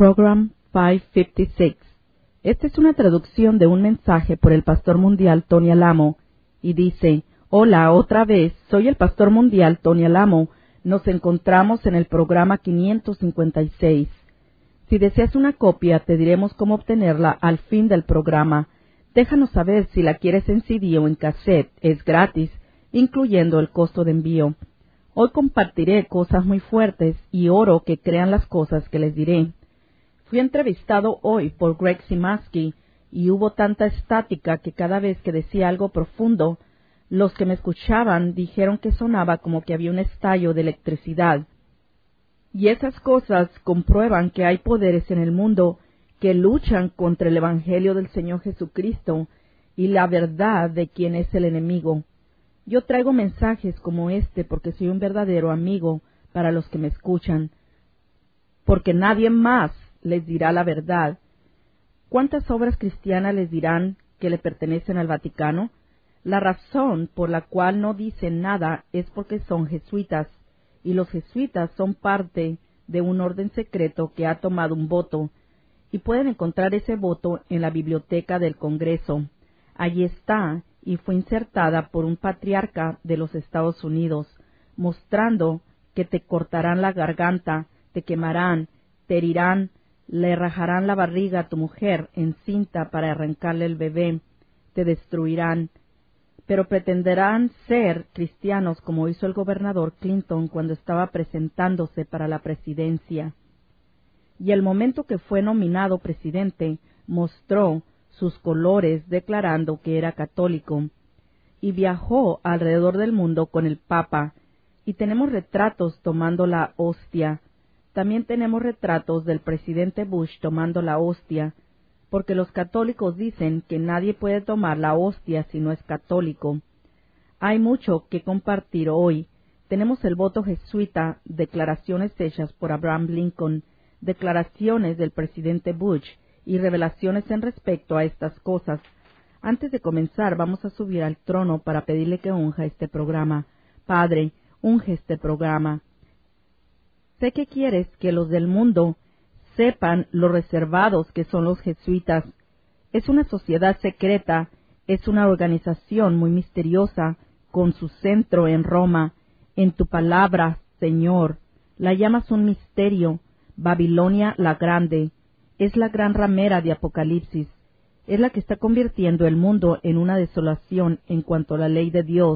Program 556. Esta es una traducción de un mensaje por el pastor mundial Tony Alamo y dice: Hola, otra vez, soy el pastor mundial Tony Alamo. Nos encontramos en el programa 556. Si deseas una copia, te diremos cómo obtenerla al fin del programa. Déjanos saber si la quieres en CD o en cassette. Es gratis, incluyendo el costo de envío. Hoy compartiré cosas muy fuertes y oro que crean las cosas que les diré. Fui entrevistado hoy por Greg Simaski y hubo tanta estática que cada vez que decía algo profundo, los que me escuchaban dijeron que sonaba como que había un estallo de electricidad. Y esas cosas comprueban que hay poderes en el mundo que luchan contra el Evangelio del Señor Jesucristo y la verdad de quién es el enemigo. Yo traigo mensajes como este porque soy un verdadero amigo para los que me escuchan, porque nadie más les dirá la verdad. ¿Cuántas obras cristianas les dirán que le pertenecen al Vaticano? La razón por la cual no dicen nada es porque son jesuitas, y los jesuitas son parte de un orden secreto que ha tomado un voto, y pueden encontrar ese voto en la biblioteca del Congreso. Allí está, y fue insertada por un patriarca de los Estados Unidos, mostrando que te cortarán la garganta, te quemarán, te herirán, le rajarán la barriga a tu mujer encinta para arrancarle el bebé, te destruirán. Pero pretenderán ser cristianos como hizo el gobernador Clinton cuando estaba presentándose para la presidencia. Y el momento que fue nominado presidente, mostró sus colores declarando que era católico, y viajó alrededor del mundo con el Papa, y tenemos retratos tomando la hostia. También tenemos retratos del presidente Bush tomando la hostia, porque los católicos dicen que nadie puede tomar la hostia si no es católico. Hay mucho que compartir hoy. Tenemos el voto jesuita, declaraciones hechas por Abraham Lincoln, declaraciones del presidente Bush y revelaciones en respecto a estas cosas. Antes de comenzar, vamos a subir al trono para pedirle que unja este programa. Padre, unge este programa. Sé que quieres que los del mundo sepan lo reservados que son los jesuitas. Es una sociedad secreta, es una organización muy misteriosa, con su centro en Roma. En tu palabra, Señor, la llamas un misterio. Babilonia la Grande es la gran ramera de Apocalipsis. Es la que está convirtiendo el mundo en una desolación en cuanto a la ley de Dios.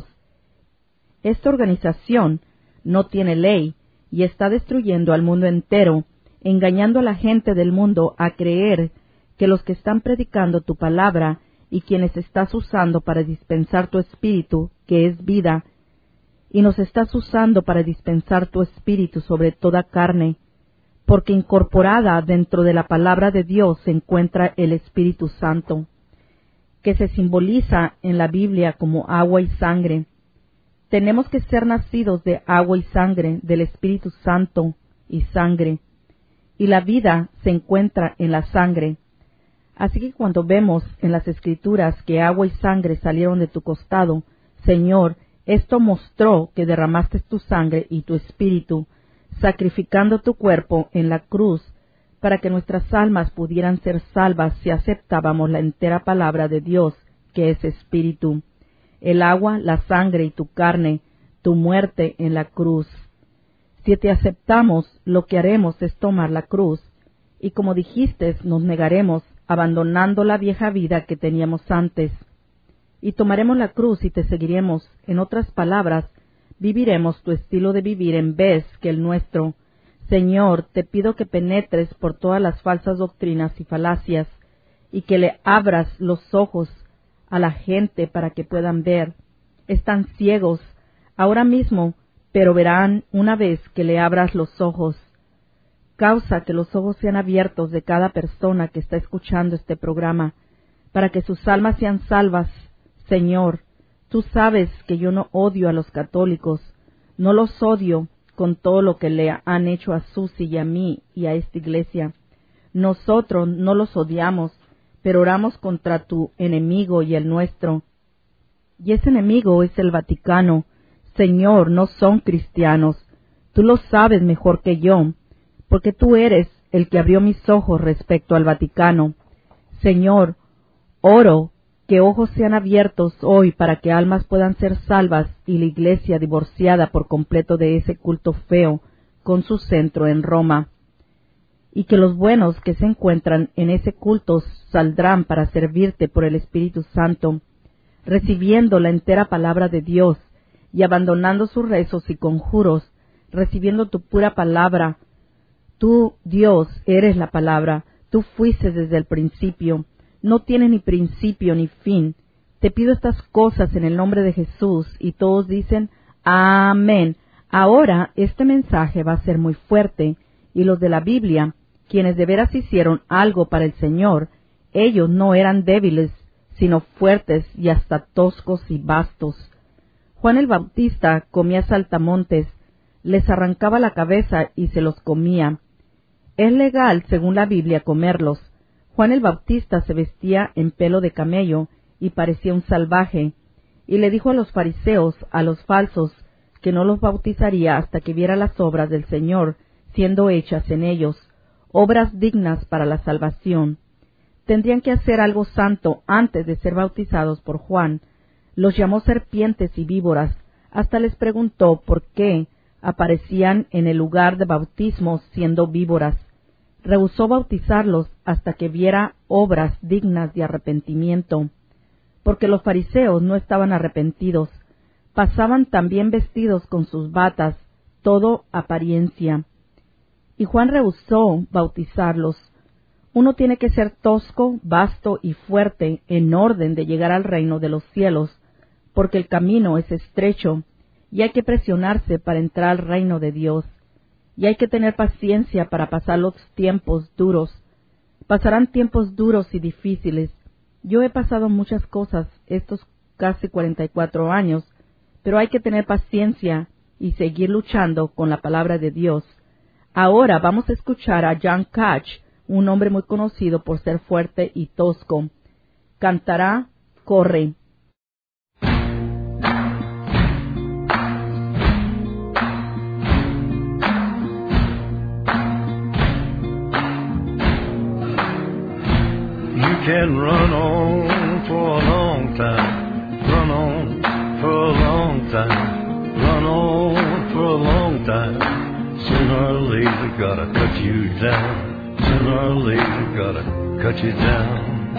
Esta organización no tiene ley y está destruyendo al mundo entero, engañando a la gente del mundo a creer que los que están predicando tu palabra y quienes estás usando para dispensar tu espíritu, que es vida, y nos estás usando para dispensar tu espíritu sobre toda carne, porque incorporada dentro de la palabra de Dios se encuentra el Espíritu Santo, que se simboliza en la Biblia como agua y sangre. Tenemos que ser nacidos de agua y sangre, del Espíritu Santo y sangre, y la vida se encuentra en la sangre. Así que cuando vemos en las Escrituras que agua y sangre salieron de tu costado, Señor, esto mostró que derramaste tu sangre y tu espíritu, sacrificando tu cuerpo en la cruz, para que nuestras almas pudieran ser salvas si aceptábamos la entera palabra de Dios, que es espíritu. El agua, la sangre y tu carne, tu muerte en la cruz. Si te aceptamos, lo que haremos es tomar la cruz, y como dijiste, nos negaremos, abandonando la vieja vida que teníamos antes. Y tomaremos la cruz y te seguiremos. En otras palabras, viviremos tu estilo de vivir en vez que el nuestro. Señor, te pido que penetres por todas las falsas doctrinas y falacias, y que le abras los ojos a la gente para que puedan ver. Están ciegos ahora mismo, pero verán una vez que le abras los ojos. Causa que los ojos sean abiertos de cada persona que está escuchando este programa, para que sus almas sean salvas. Señor, tú sabes que yo no odio a los católicos, no los odio con todo lo que le han hecho a Susi y a mí y a esta iglesia. Nosotros no los odiamos, pero oramos contra tu enemigo y el nuestro. Y ese enemigo es el Vaticano. Señor, no son cristianos. Tú lo sabes mejor que yo, porque tú eres el que abrió mis ojos respecto al Vaticano. Señor, oro que ojos sean abiertos hoy para que almas puedan ser salvas y la Iglesia divorciada por completo de ese culto feo con su centro en Roma. Y que los buenos que se encuentran en ese culto saldrán para servirte por el Espíritu Santo, recibiendo la entera palabra de Dios y abandonando sus rezos y conjuros, recibiendo tu pura palabra. Tú, Dios, eres la palabra, tú fuiste desde el principio, no tienes ni principio ni fin. Te pido estas cosas en el nombre de Jesús, y todos dicen, amén. Ahora este mensaje va a ser muy fuerte, y los de la Biblia, quienes de veras hicieron algo para el Señor, ellos no eran débiles, sino fuertes y hasta toscos y bastos. Juan el Bautista comía saltamontes, les arrancaba la cabeza y se los comía. Es legal, según la Biblia, comerlos. Juan el Bautista se vestía en pelo de camello y parecía un salvaje, y le dijo a los fariseos, a los falsos, que no los bautizaría hasta que viera las obras del Señor siendo hechas en ellos, obras dignas para la salvación. Tendrían que hacer algo santo antes de ser bautizados por Juan. Los llamó serpientes y víboras, hasta les preguntó por qué aparecían en el lugar de bautismo siendo víboras. Rehusó bautizarlos hasta que viera obras dignas de arrepentimiento, porque los fariseos no estaban arrepentidos, pasaban también vestidos con sus batas, todo apariencia. Y Juan rehusó bautizarlos. Uno tiene que ser tosco, vasto y fuerte en orden de llegar al reino de los cielos, porque el camino es estrecho, y hay que presionarse para entrar al reino de Dios. Y hay que tener paciencia para pasar los tiempos duros. Pasarán tiempos duros y difíciles. Yo he pasado muchas cosas estos casi 44 años, pero hay que tener paciencia y seguir luchando con la palabra de Dios. Ahora vamos a escuchar a John Cash, un hombre muy conocido por ser fuerte y tosco. Cantará Corre. Can run on for a long time, run on for a long time, run on for a long time. Sooner or later gotta cut you down, sooner or later gotta cut you down.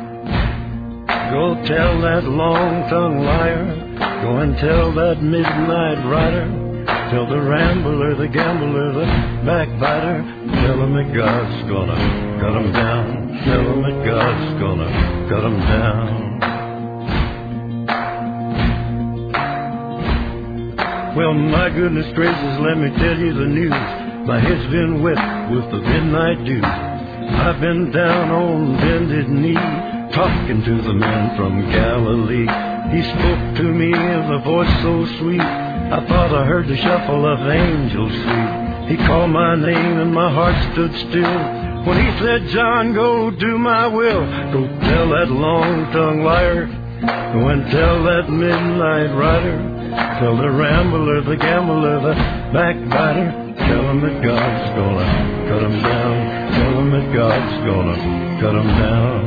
Go tell that long-tongued liar, go and tell that midnight rider, tell the rambler, the gambler, the backbiter, tell him that God's gonna cut him down. Tell him that God's gonna cut him down. Well, my goodness gracious, let me tell you the news. My head's been wet with the midnight dew. I've been down on bended knee, talking to the man from Galilee. He spoke to me with a voice so sweet, I thought I heard the shuffle of angels sweet. He called my name and my heart stood still when he said, John, go do my will. Go tell that long-tongued liar, go and tell that midnight rider, tell the rambler, the gambler, the backbiter, tell him that God's gonna cut him down, tell him that God's gonna cut him down.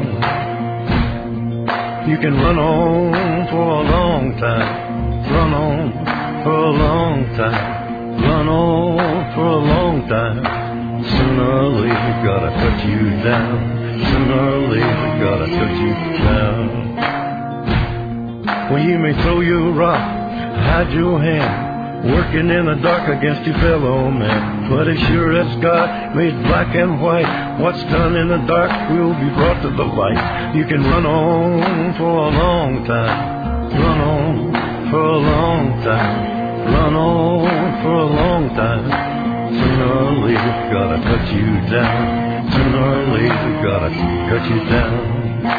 You can run on for a long time, run on for a long time, run on for a long time. Sooner or later gotta cut you down, sooner or later gotta cut you down. Well, you may throw your rock, hide your hand, working in the dark against your fellow man, but as sure as God made black and white, what's done in the dark will be brought to the light. You can run on for a long time, run on for a long time, run on for a long time. Sooner or later gotta cut you down, sooner or later gotta cut you down.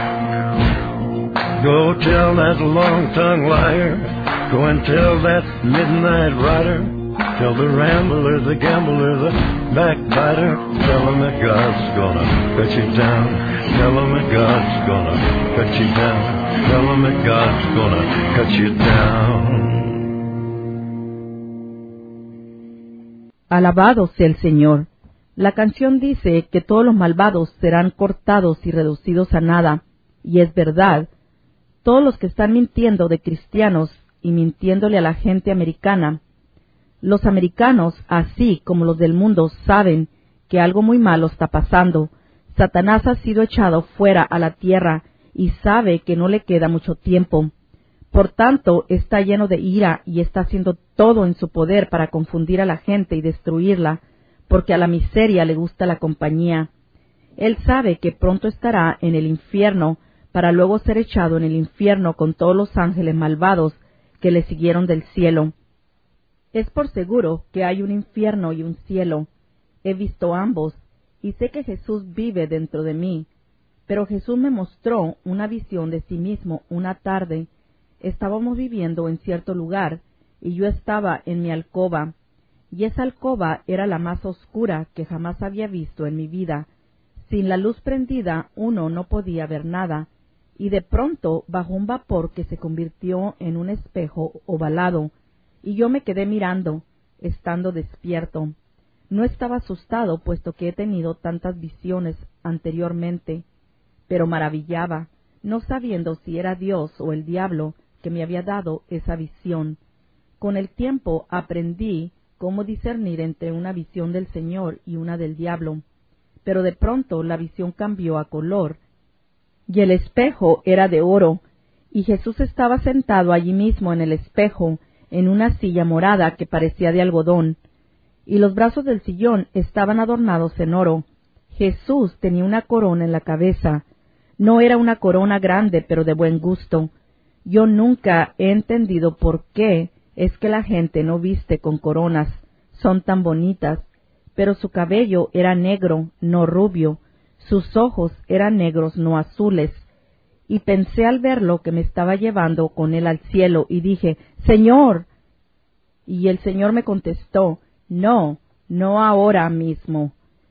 Go tell that long-tongued liar, go and tell that midnight rider, tell the rambler, the gambler, the backbiter, tell him that God's gonna cut you down, tell him that God's gonna cut you down, tell him that God's gonna cut you down. Alabado sea el Señor. La canción dice que todos los malvados serán cortados y reducidos a nada, y es verdad. Todos los que están mintiendo de cristianos y mintiéndole a la gente americana. Los americanos, así como los del mundo, saben que algo muy malo está pasando. Satanás ha sido echado fuera a la tierra y sabe que no le queda mucho tiempo. Por tanto, está lleno de ira y está haciendo todo en su poder para confundir a la gente y destruirla, porque a la miseria le gusta la compañía. Él sabe que pronto estará en el infierno, para luego ser echado en el infierno con todos los ángeles malvados que le siguieron del cielo. Es por seguro que hay un infierno y un cielo. He visto ambos, y sé que Jesús vive dentro de mí. Pero Jesús me mostró una visión de sí mismo una tarde. Estábamos viviendo en cierto lugar, y yo estaba en mi alcoba, y esa alcoba era la más oscura que jamás había visto en mi vida. Sin la luz prendida uno no podía ver nada, y de pronto bajó un vapor que se convirtió en un espejo ovalado, y yo me quedé mirando, estando despierto. No estaba asustado, puesto que he tenido tantas visiones anteriormente, pero maravillaba, no sabiendo si era Dios o el diablo que me había dado esa visión. Con el tiempo aprendí cómo discernir entre una visión del Señor y una del diablo, pero de pronto la visión cambió a color, y el espejo era de oro, y Jesús estaba sentado allí mismo en el espejo, en una silla morada que parecía de algodón, y los brazos del sillón estaban adornados en oro. Jesús tenía una corona en la cabeza. No era una corona grande, pero de buen gusto. Yo nunca he entendido por qué es que la gente no viste con coronas. Son tan bonitas. Pero su cabello era negro, no rubio. Sus ojos eran negros, no azules. Y pensé al verlo que me estaba llevando con él al cielo, y dije, «Señor». Y el Señor me contestó, «No, no ahora mismo».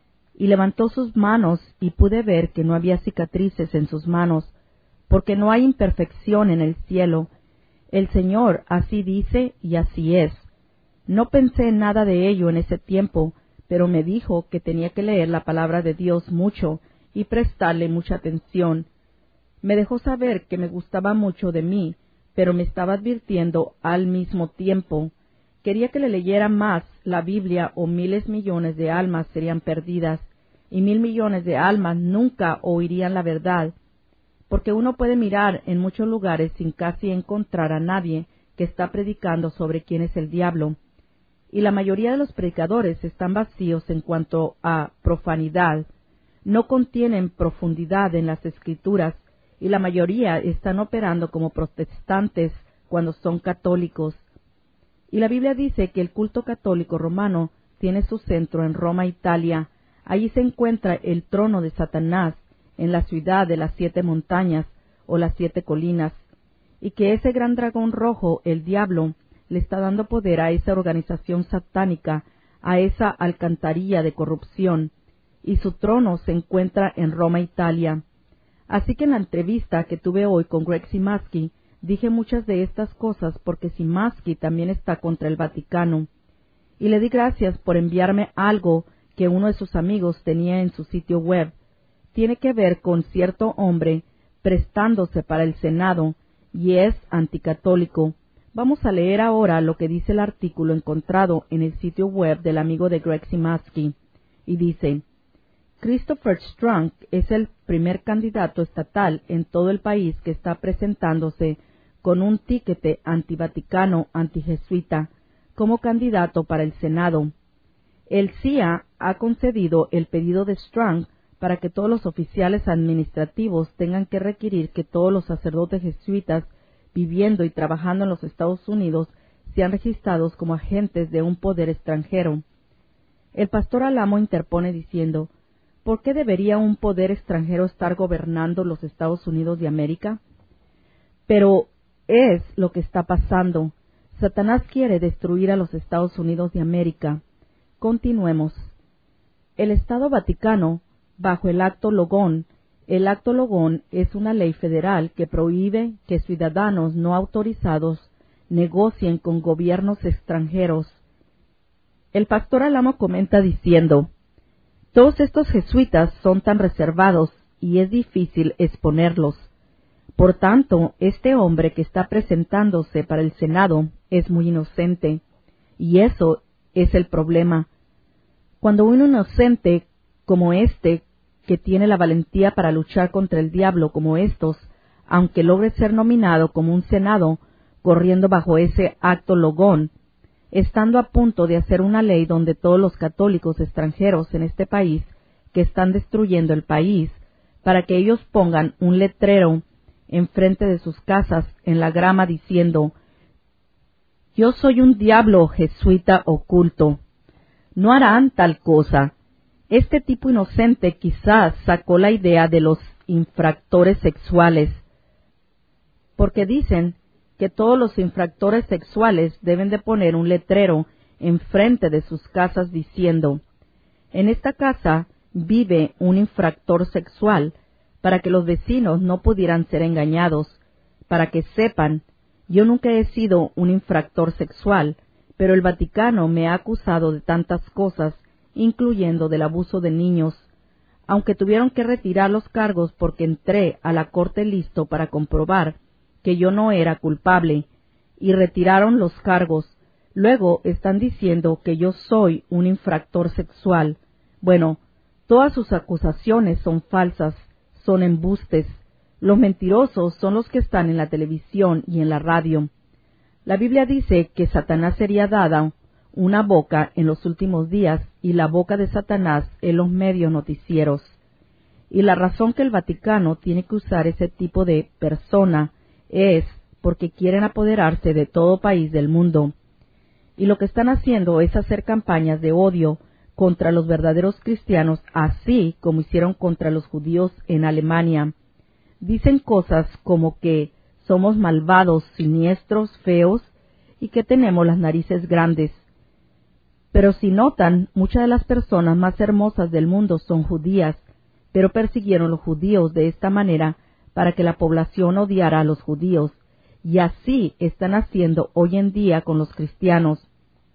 Y levantó sus manos, y pude ver que no había cicatrices en sus manos, porque no hay imperfección en el cielo. El Señor así dice, y así es. No pensé en nada de ello en ese tiempo, pero me dijo que tenía que leer la palabra de Dios mucho y prestarle mucha atención. Me dejó saber que me gustaba mucho de mí, pero me estaba advirtiendo al mismo tiempo. Quería que le leyera más la Biblia o miles millones de almas serían perdidas, y 1,000 millones de almas nunca oirían la verdad, porque uno puede mirar en muchos lugares sin casi encontrar a nadie que está predicando sobre quién es el diablo, y la mayoría de los predicadores están vacíos en cuanto a profanidad, no contienen profundidad en las Escrituras, y la mayoría están operando como protestantes cuando son católicos. Y la Biblia dice que el culto católico romano tiene su centro en Roma, Italia. Allí se encuentra el trono de Satanás, en la ciudad de las 7 montañas o las 7 colinas, y que ese gran dragón rojo, el diablo, le está dando poder a esa organización satánica, a esa alcantarilla de corrupción, y su trono se encuentra en Roma, Italia. Así que en la entrevista que tuve hoy con Greg Simaski, dije muchas de estas cosas porque Simaski también está contra el Vaticano, y le di gracias por enviarme algo que uno de sus amigos tenía en su sitio web. Tiene que ver con cierto hombre prestándose para el Senado, y es anticatólico. Vamos a leer ahora lo que dice el artículo encontrado en el sitio web del amigo de Greg Simaski, y dice: Christopher Strunk es el primer candidato estatal en todo el país que está presentándose con un tiquete antivaticano, antijesuita, como candidato para el Senado. El CIA ha concedido el pedido de Strunk para que todos los oficiales administrativos tengan que requerir que todos los sacerdotes jesuitas viviendo y trabajando en los Estados Unidos sean registrados como agentes de un poder extranjero. El pastor Alamo interpone diciendo: ¿por qué debería un poder extranjero estar gobernando los Estados Unidos de América? Pero es lo que está pasando. Satanás quiere destruir a los Estados Unidos de América. Continuemos. El Estado Vaticano, bajo el Acto Logón, el Acto Logón es una ley federal que prohíbe que ciudadanos no autorizados negocien con gobiernos extranjeros. El pastor Alamo comenta diciendo: Todos estos jesuitas son tan reservados y es difícil exponerlos. Por tanto, este hombre que está presentándose para el Senado es muy inocente, y eso es el problema. Cuando un inocente como este, que tiene la valentía para luchar contra el diablo como estos, aunque logre ser nominado como un Senado, corriendo bajo ese acto logón, estando a punto de hacer una ley donde todos los católicos extranjeros en este país que están destruyendo el país, para que ellos pongan un letrero enfrente de sus casas en la grama diciendo: «Yo soy un diablo jesuita oculto». No harán tal cosa. Este tipo inocente quizás sacó la idea de los infractores sexuales, porque dicen que todos los infractores sexuales deben de poner un letrero enfrente de sus casas diciendo: «En esta casa vive un infractor sexual», para que los vecinos no pudieran ser engañados. Para que sepan, yo nunca he sido un infractor sexual, pero el Vaticano me ha acusado de tantas cosas, incluyendo del abuso de niños, aunque tuvieron que retirar los cargos porque entré a la corte listo para comprobar que yo no era culpable, y retiraron los cargos. Luego están diciendo que yo soy un infractor sexual. Bueno, todas sus acusaciones son falsas, son embustes. Los mentirosos son los que están en la televisión y en la radio. La Biblia dice que Satanás sería dada una boca en los últimos días, y la boca de Satanás en los medios noticieros. Y la razón que el Vaticano tiene que usar ese tipo de persona es porque quieren apoderarse de todo país del mundo. Y lo que están haciendo es hacer campañas de odio contra los verdaderos cristianos, así como hicieron contra los judíos en Alemania. Dicen cosas como que somos malvados, siniestros, feos, y que tenemos las narices grandes. Pero si notan, muchas de las personas más hermosas del mundo son judías, pero persiguieron los judíos de esta manera para que la población odiara a los judíos, y así están haciendo hoy en día con los cristianos.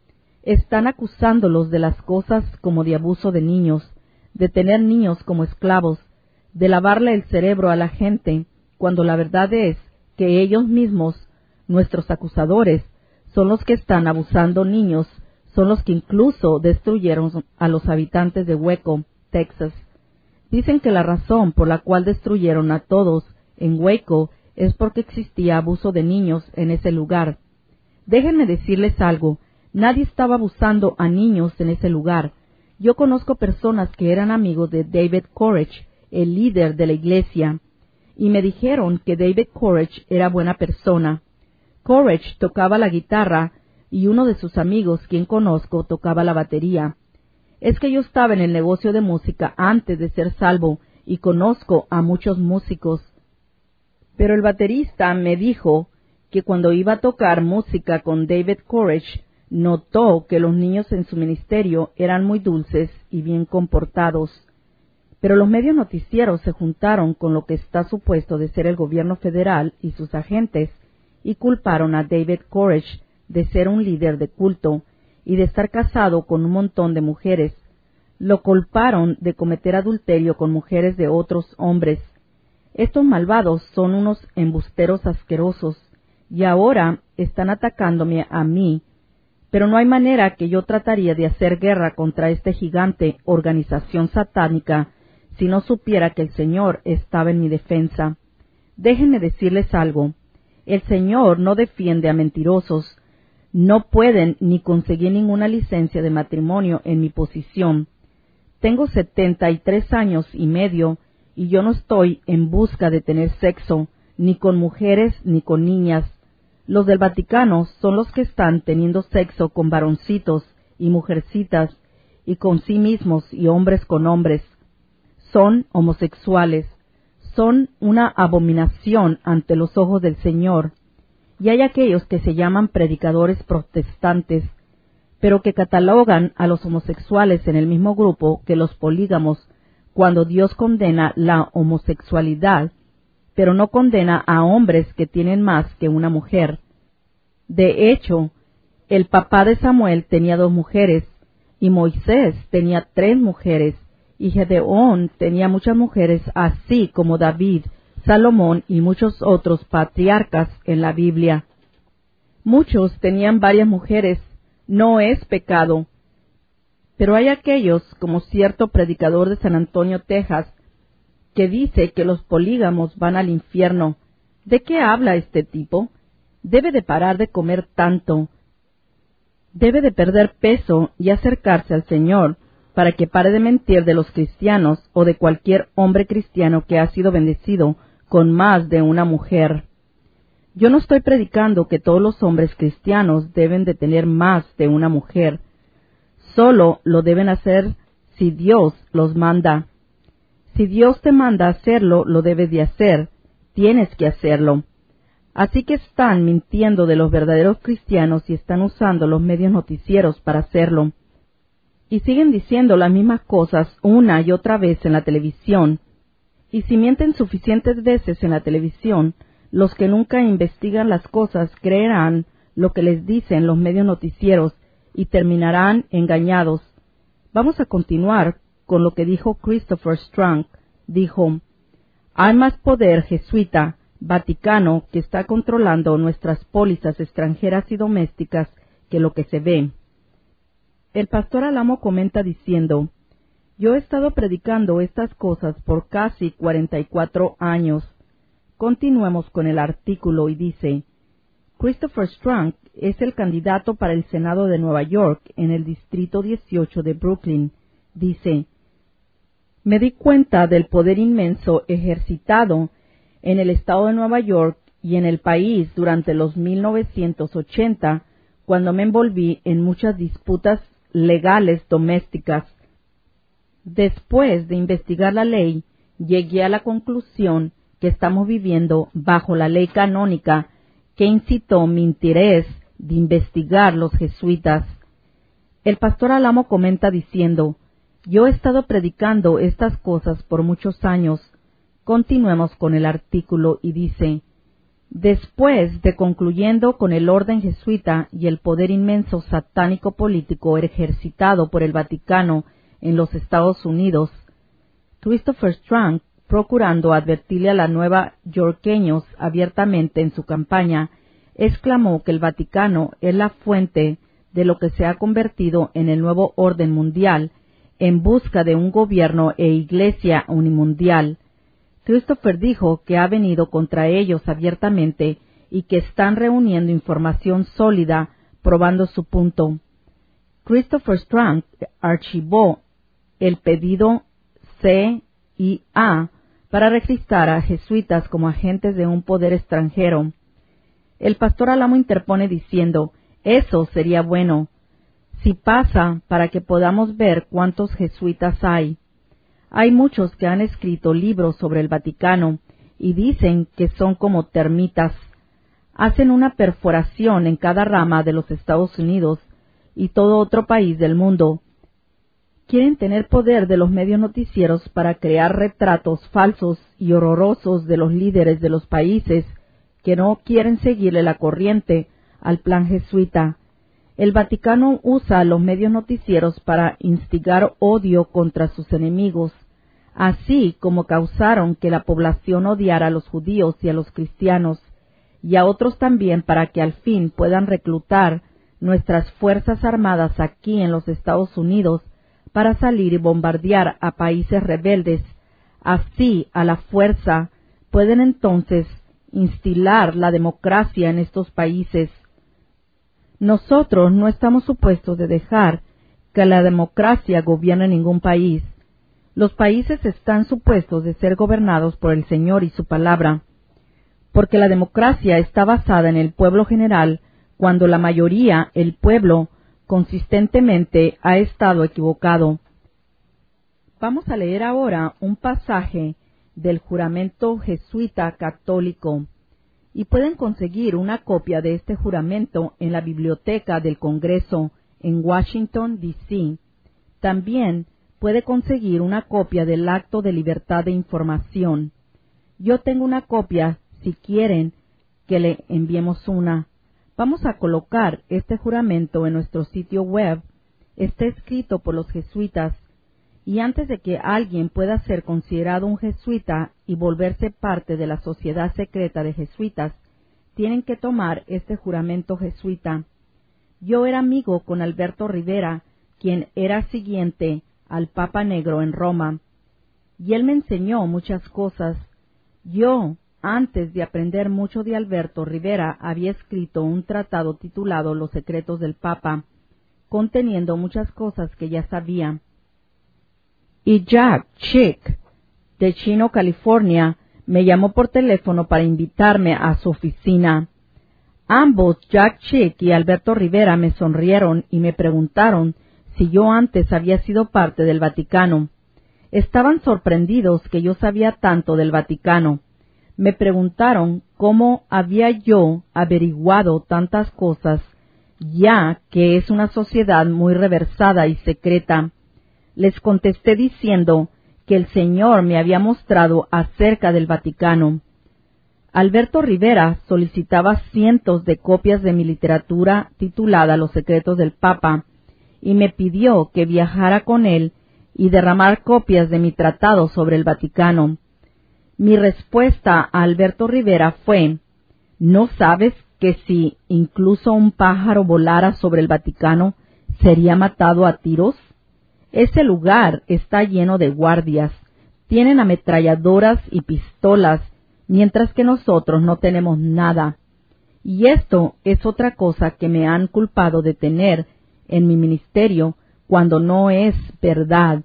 Están acusándolos de las cosas como de abuso de niños, de tener niños como esclavos, de lavarle el cerebro a la gente, cuando la verdad es que ellos mismos, nuestros acusadores, son los que están abusando niños, son los que incluso destruyeron a los habitantes de Waco, Texas. Dicen que la razón por la cual destruyeron a todos en Waco es porque existía abuso de niños en ese lugar. Déjenme decirles algo. Nadie estaba abusando a niños en ese lugar. Yo conozco personas que eran amigos de David Koresh, el líder de la iglesia, y me dijeron que David Koresh era buena persona. Koresh tocaba la guitarra y uno de sus amigos, quien conozco, tocaba la batería. Es que yo estaba en el negocio de música antes de ser salvo y conozco a muchos músicos. Pero el baterista me dijo que cuando iba a tocar música con David Koresh, notó que los niños en su ministerio eran muy dulces y bien comportados. Pero los medios noticieros se juntaron con lo que está supuesto de ser el gobierno federal y sus agentes y culparon a David Koresh de ser un líder de culto y de estar casado con un montón de mujeres. Lo culparon de cometer adulterio con mujeres de otros hombres. Estos malvados son unos embusteros asquerosos y ahora están atacándome a mí. Pero no hay manera que yo trataría de hacer guerra contra esta gigante organización satánica si no supiera que el Señor estaba en mi defensa. Déjenme decirles algo. El Señor no defiende a mentirosos. No pueden ni conseguir ninguna licencia de matrimonio en mi posición. Tengo 73 años y medio y yo no estoy en busca de tener sexo, ni con mujeres ni con niñas. Los del Vaticano son los que están teniendo sexo con varoncitos y mujercitas, y con sí mismos y hombres con hombres. Son homosexuales. Son una abominación ante los ojos del Señor. Y hay aquellos que se llaman predicadores protestantes, pero que catalogan a los homosexuales en el mismo grupo que los polígamos, cuando Dios condena la homosexualidad, pero no condena a hombres que tienen más que una mujer. De hecho, el papá de Samuel tenía 2 mujeres, y Moisés tenía 3 mujeres, y Gedeón tenía muchas mujeres, así como David, Salomón y muchos otros patriarcas en la Biblia. Muchos tenían varias mujeres, no es pecado. Pero hay aquellos, como cierto predicador de San Antonio, Texas, que dice que los polígamos van al infierno. ¿De qué habla este tipo? Debe de parar de comer tanto. Debe de perder peso y acercarse al Señor para que pare de mentir de los cristianos o de cualquier hombre cristiano que ha sido bendecido con más de una mujer. Yo no estoy predicando que todos los hombres cristianos deben de tener más de una mujer. Solo lo deben hacer si Dios los manda. Si Dios te manda a hacerlo, lo debes de hacer. Tienes que hacerlo. Así que están mintiendo de los verdaderos cristianos y están usando los medios noticieros para hacerlo. Y siguen diciendo las mismas cosas una y otra vez en la televisión. Y si mienten suficientes veces en la televisión, los que nunca investigan las cosas creerán lo que les dicen los medios noticieros y terminarán engañados. Vamos a continuar con lo que dijo Christopher Strong. Dijo: hay más poder jesuita, vaticano, que está controlando nuestras pólizas extranjeras y domésticas que lo que se ve. El pastor Alamo comenta diciendo: yo he estado predicando estas cosas por casi 44 años. Continuemos con el artículo y dice: Christopher Strong es el candidato para el Senado de Nueva York en el Distrito 18 de Brooklyn. Dice: me di cuenta del poder inmenso ejercitado en el estado de Nueva York y en el país durante los 1980, cuando me envolví en muchas disputas legales domésticas. Después de investigar la ley, llegué a la conclusión que estamos viviendo bajo la ley canónica que incitó mi interés de investigar los jesuitas. El pastor Alamo comenta diciendo: yo he estado predicando estas cosas por muchos años. Continuemos con el artículo y dice: después de concluyendo con el orden jesuita y el poder inmenso satánico político ejercitado por el Vaticano en los Estados Unidos, Christopher Strong, procurando advertirle a los nuevayorqueños abiertamente en su campaña, exclamó que el Vaticano es la fuente de lo que se ha convertido en el nuevo orden mundial en busca de un gobierno e iglesia unimundial. Christopher dijo que ha venido contra ellos abiertamente y que están reuniendo información sólida probando su punto. Christopher Strong archivó el pedido CIA para registrar a jesuitas como agentes de un poder extranjero. El pastor Alamo interpone diciendo: eso sería bueno, si pasa, para que podamos ver cuántos jesuitas hay. Hay muchos que han escrito libros sobre el Vaticano y dicen que son como termitas. Hacen una perforación en cada rama de los Estados Unidos y todo otro país del mundo. Quieren tener poder de los medios noticieros para crear retratos falsos y horrorosos de los líderes de los países que no quieren seguirle la corriente al plan jesuita. El Vaticano usa los medios noticieros para instigar odio contra sus enemigos, así como causaron que la población odiara a los judíos y a los cristianos, y a otros también para que al fin puedan reclutar nuestras fuerzas armadas aquí en los Estados Unidos para salir y bombardear a países rebeldes. Así, a la fuerza, pueden entonces instilar la democracia en estos países. Nosotros no estamos supuestos de dejar que la democracia gobierne ningún país. Los países están supuestos de ser gobernados por el Señor y su palabra, porque la democracia está basada en el pueblo general, cuando la mayoría, el pueblo, consistentemente ha estado equivocado. Vamos a leer ahora un pasaje del juramento jesuita católico, y pueden conseguir una copia de este juramento en la Biblioteca del Congreso en Washington, D.C. También puede conseguir una copia del Acto de Libertad de Información. Yo tengo una copia, si quieren que le enviemos una. Vamos a colocar este juramento en nuestro sitio web. Está escrito por los jesuitas, Y antes de que alguien pueda ser considerado un jesuita y volverse parte de la sociedad secreta de jesuitas, tienen que tomar este juramento jesuita. Yo era amigo con Alberto Rivera, quien era siguiente al Papa Negro en Roma, y él me enseñó muchas cosas. Yo, antes de aprender mucho de Alberto Rivera, había escrito un tratado titulado Los secretos del Papa, conteniendo muchas cosas que ya sabía. Y Jack Chick, de Chino, California, me llamó por teléfono para invitarme a su oficina. Ambos, Jack Chick y Alberto Rivera, me sonrieron y me preguntaron si yo antes había sido parte del Vaticano. Estaban sorprendidos que yo sabía tanto del Vaticano. Me preguntaron cómo había yo averiguado tantas cosas, ya que es una sociedad muy reversada y secreta. Les contesté diciendo que el Señor me había mostrado acerca del Vaticano. Alberto Rivera solicitaba cientos de copias de mi literatura titulada Los secretos del Papa, y me pidió que viajara con él y derramar copias de mi tratado sobre el Vaticano. Mi respuesta a Alberto Rivera fue: ¿no sabes que si incluso un pájaro volara sobre el Vaticano, sería matado a tiros? Ese lugar está lleno de guardias, tienen ametralladoras y pistolas, mientras que nosotros no tenemos nada. Y esto es otra cosa que me han culpado de tener en mi ministerio, cuando no es verdad.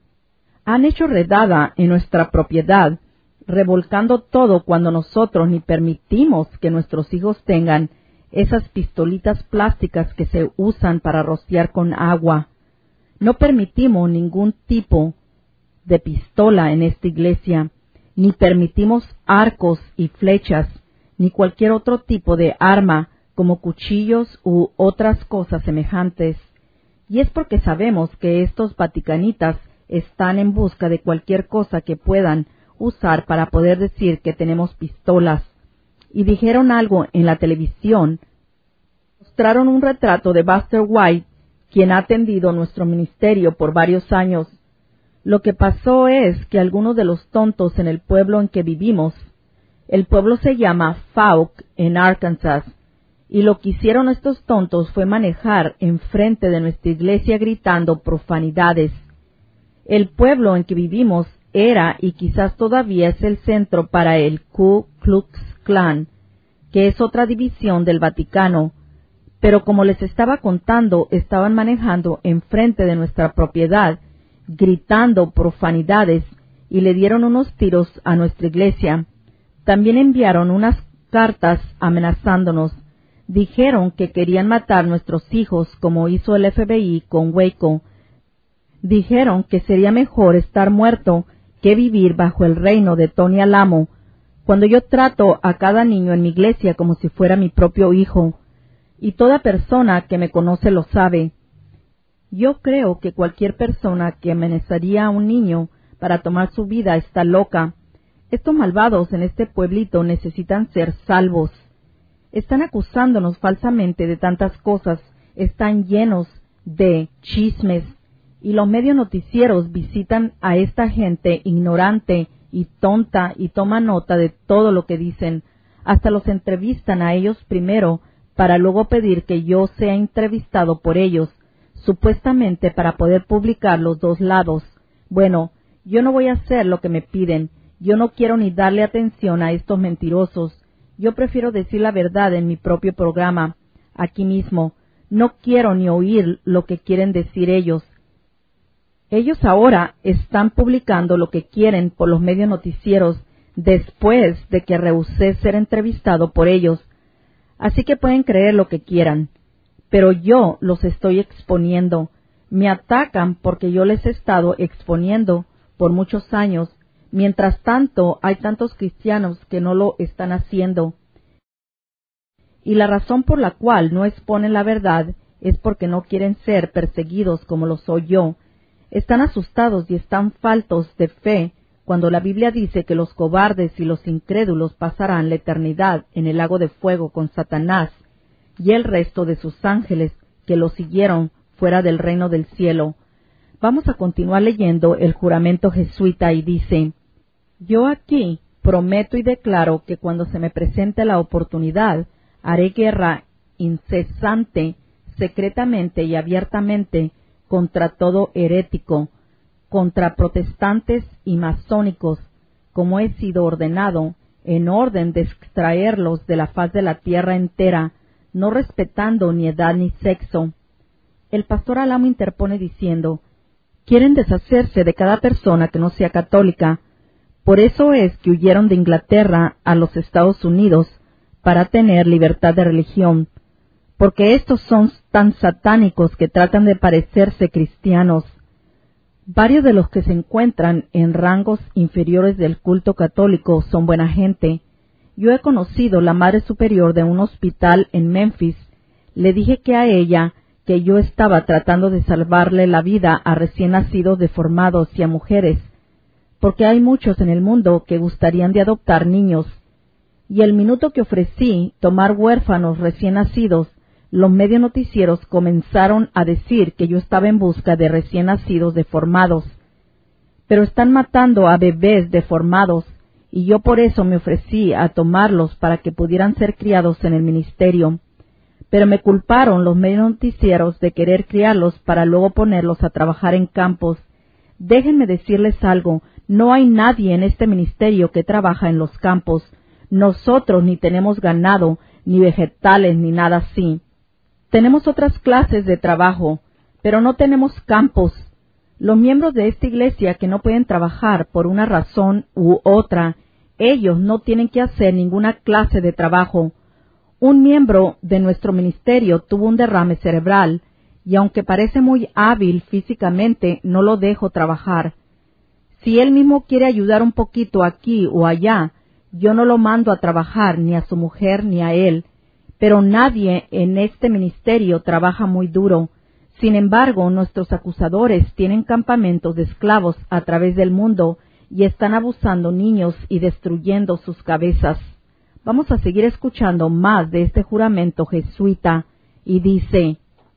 Han hecho redada en nuestra propiedad, revolcando todo cuando nosotros ni permitimos que nuestros hijos tengan esas pistolitas plásticas que se usan para rociar con agua. No permitimos ningún tipo de pistola en esta iglesia, ni permitimos arcos y flechas, ni cualquier otro tipo de arma, como cuchillos u otras cosas semejantes. Y es porque sabemos que estos vaticanitas están en busca de cualquier cosa que puedan usar para poder decir que tenemos pistolas. Y dijeron algo en la televisión. Mostraron un retrato de Buster White, quien ha atendido nuestro ministerio por varios años. Lo que pasó es que algunos de los tontos en el pueblo en que vivimos, el pueblo se llama Fouke en Arkansas, y lo que hicieron estos tontos fue manejar enfrente de nuestra iglesia gritando profanidades. El pueblo en que vivimos era y quizás todavía es el centro para el Ku Klux Klan, que es otra división del Vaticano, pero como les estaba contando, estaban manejando enfrente de nuestra propiedad, gritando profanidades, y le dieron unos tiros a nuestra iglesia. También enviaron unas cartas amenazándonos. Dijeron que querían matar nuestros hijos, como hizo el FBI con Waco. Dijeron que sería mejor estar muerto que vivir bajo el reino de Tony Alamo, cuando yo trato a cada niño en mi iglesia como si fuera mi propio hijo. Y toda persona que me conoce lo sabe. Yo creo que cualquier persona que amenazaría a un niño para tomar su vida está loca. Estos malvados en este pueblito necesitan ser salvos. Están acusándonos falsamente de tantas cosas, están llenos de chismes, y los medios noticieros visitan a esta gente ignorante y tonta y toman nota de todo lo que dicen. Hasta los entrevistan a ellos primero, para luego pedir que yo sea entrevistado por ellos, supuestamente para poder publicar los dos lados. Bueno, yo no voy a hacer lo que me piden. Yo no quiero ni darle atención a estos mentirosos. Yo prefiero decir la verdad en mi propio programa, aquí mismo. No quiero ni oír lo que quieren decir ellos. Ellos ahora están publicando lo que quieren por los medios noticieros después de que rehusé ser entrevistado por ellos. Así que pueden creer lo que quieran. Pero yo los estoy exponiendo. Me atacan porque yo les he estado exponiendo por muchos años. Mientras tanto, hay tantos cristianos que no lo están haciendo. Y la razón por la cual no exponen la verdad es porque no quieren ser perseguidos como lo soy yo. Están asustados y están faltos de fe cuando la Biblia dice que los cobardes y los incrédulos pasarán la eternidad en el lago de fuego con Satanás y el resto de sus ángeles que lo siguieron fuera del reino del cielo. Vamos a continuar leyendo el juramento jesuita y dice: yo aquí prometo y declaro que cuando se me presente la oportunidad, haré guerra incesante, secretamente y abiertamente contra todo herético, contra protestantes y masónicos, como he sido ordenado, en orden de extraerlos de la faz de la tierra entera, no respetando ni edad ni sexo. El pastor Alamo interpone diciendo: quieren deshacerse de cada persona que no sea católica. Por eso es que huyeron de Inglaterra a los Estados Unidos para tener libertad de religión, porque estos son tan satánicos que tratan de parecerse cristianos. Varios de los que se encuentran en rangos inferiores del culto católico son buena gente. Yo he conocido la madre superior de un hospital en Memphis. Le dije que a ella que yo estaba tratando de salvarle la vida a recién nacidos deformados y a mujeres, porque hay muchos en el mundo que gustarían de adoptar niños. Y el minuto que ofrecí tomar huérfanos recién nacidos, los medios noticieros comenzaron a decir que yo estaba en busca de recién nacidos deformados. Pero están matando a bebés deformados, y yo por eso me ofrecí a tomarlos para que pudieran ser criados en el ministerio. Pero me culparon los medios noticieros de querer criarlos para luego ponerlos a trabajar en campos. Déjenme decirles algo, no hay nadie en este ministerio que trabaja en los campos. Nosotros ni tenemos ganado, ni vegetales, ni nada así. Tenemos otras clases de trabajo, pero no tenemos campos. Los miembros de esta iglesia que no pueden trabajar por una razón u otra, ellos no tienen que hacer ninguna clase de trabajo. Un miembro de nuestro ministerio tuvo un derrame cerebral, y aunque parece muy hábil físicamente, no lo dejo trabajar. Si él mismo quiere ayudar un poquito aquí o allá, yo no lo mando a trabajar ni a su mujer ni a él. Pero nadie en este ministerio trabaja muy duro. Sin embargo, nuestros acusadores tienen campamentos de esclavos a través del mundo y están abusando niños y destruyendo sus cabezas. Vamos a seguir escuchando más de este juramento jesuita y dice: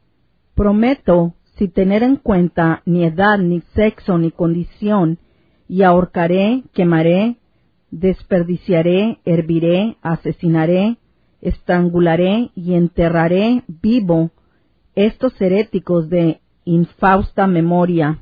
prometo, sin tener en cuenta ni edad, ni sexo, ni condición, y ahorcaré, quemaré, desperdiciaré, herviré, asesinaré, estrangularé y enterraré vivo estos heréticos de infausta memoria.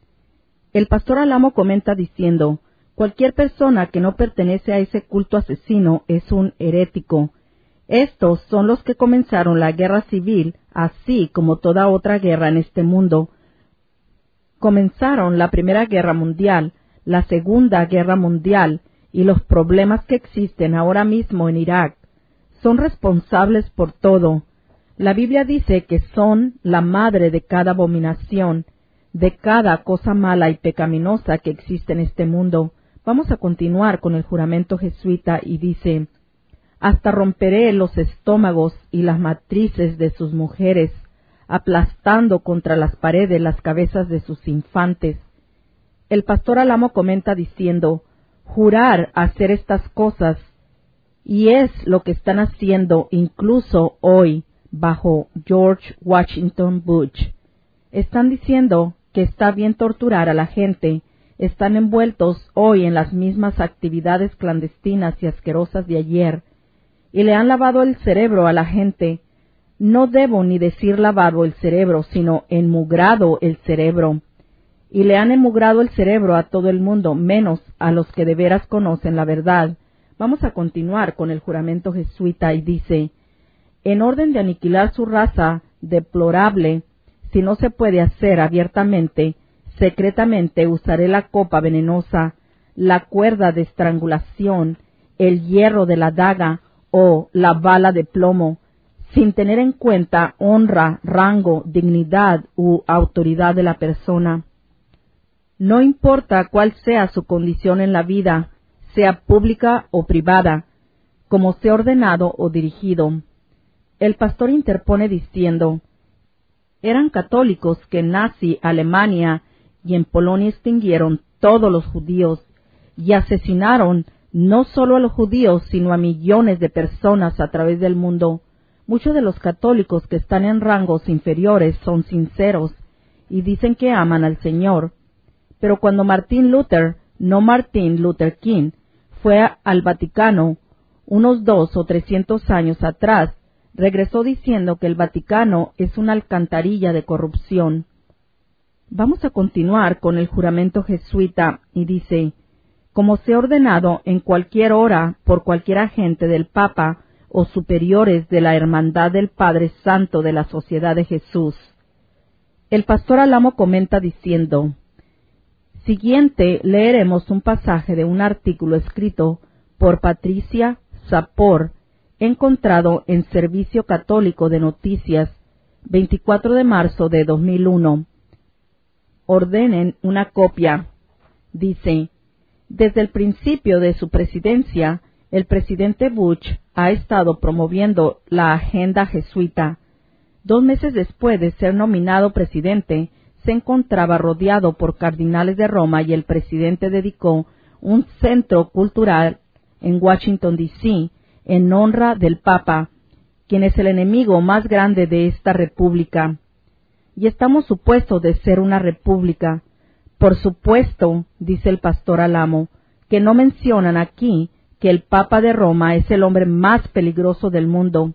El pastor Alamo comenta diciendo: cualquier persona que no pertenece a ese culto asesino es un herético. Estos son los que comenzaron la guerra civil, así como toda otra guerra en este mundo. Comenzaron la Primera Guerra Mundial, la Segunda Guerra Mundial y los problemas que existen ahora mismo en Irak. Son responsables por todo. La Biblia dice que son la madre de cada abominación, de cada cosa mala y pecaminosa que existe en este mundo. Vamos a continuar con el juramento jesuita y dice: hasta romperé los estómagos y las matrices de sus mujeres, aplastando contra las paredes las cabezas de sus infantes. El pastor Alamo comenta diciendo: jurar hacer estas cosas, y es lo que están haciendo incluso hoy bajo George Washington Bush. Están diciendo que está bien torturar a la gente. Están envueltos hoy en las mismas actividades clandestinas y asquerosas de ayer, y le han lavado el cerebro a la gente. No debo ni decir lavado el cerebro, sino enmugrado el cerebro. Y le han enmugrado el cerebro a todo el mundo, menos a los que de veras conocen la verdad. Vamos a continuar con el juramento jesuita y dice: en orden de aniquilar su raza deplorable, si no se puede hacer abiertamente, secretamente usaré la copa venenosa, la cuerda de estrangulación, el hierro de la daga o la bala de plomo, sin tener en cuenta honra, rango, dignidad u autoridad de la persona. No importa cuál sea su condición en la vida, sea pública o privada, como sea ordenado o dirigido. El pastor interpone diciendo: eran católicos que en Nazi Alemania y en Polonia extinguieron todos los judíos y asesinaron no solo a los judíos, sino a millones de personas a través del mundo. Muchos de los católicos que están en rangos inferiores son sinceros y dicen que aman al Señor. Pero cuando Martin Luther, no Martin Luther King, fue al Vaticano unos 200 o 300 años atrás, regresó diciendo que el Vaticano es una alcantarilla de corrupción. Vamos a continuar con el juramento jesuita y dice: como sea ordenado en cualquier hora por cualquier agente del Papa o superiores de la Hermandad del Padre Santo de la Sociedad de Jesús. El pastor Alamo comenta diciendo: siguiente leeremos un pasaje de un artículo escrito por Patricia Sapor, encontrado en Servicio Católico de Noticias, 24 de marzo de 2001. Ordenen una copia. Dice: desde el principio de su presidencia, el presidente Bush ha estado promoviendo la agenda jesuita. 2 meses después de ser nominado presidente, se encontraba rodeado por cardinales de Roma y el presidente dedicó un centro cultural en Washington, D.C., en honra del Papa, quien es el enemigo más grande de esta república. Y estamos supuestos de ser una república. Por supuesto, dice el pastor Alamo, que no mencionan aquí que el Papa de Roma es el hombre más peligroso del mundo.